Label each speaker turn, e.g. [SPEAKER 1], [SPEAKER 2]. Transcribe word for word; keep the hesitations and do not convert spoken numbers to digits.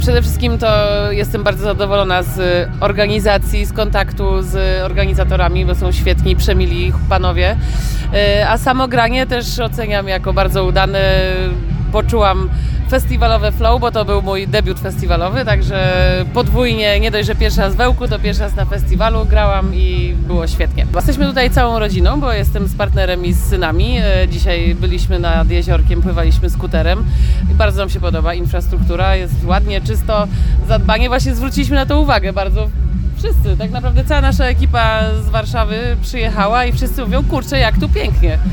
[SPEAKER 1] Przede wszystkim to jestem bardzo zadowolona z organizacji, z kontaktu z organizatorami, bo są świetni, przemili panowie. A samo granie też oceniam jako bardzo udane. Poczułam festiwalowe flow, bo to był mój debiut festiwalowy, także podwójnie, nie dość, że pierwszy raz w Ełku, to pierwszy raz na festiwalu grałam i było świetnie. Jesteśmy tutaj całą rodziną, bo jestem z partnerem i z synami. Dzisiaj byliśmy nad jeziorkiem, pływaliśmy skuterem i bardzo nam się podoba. Infrastruktura jest ładnie, czysto, zadbanie. Właśnie zwróciliśmy na to uwagę bardzo. Wszyscy, tak naprawdę cała nasza ekipa z Warszawy przyjechała i wszyscy mówią, kurczę, jak tu pięknie.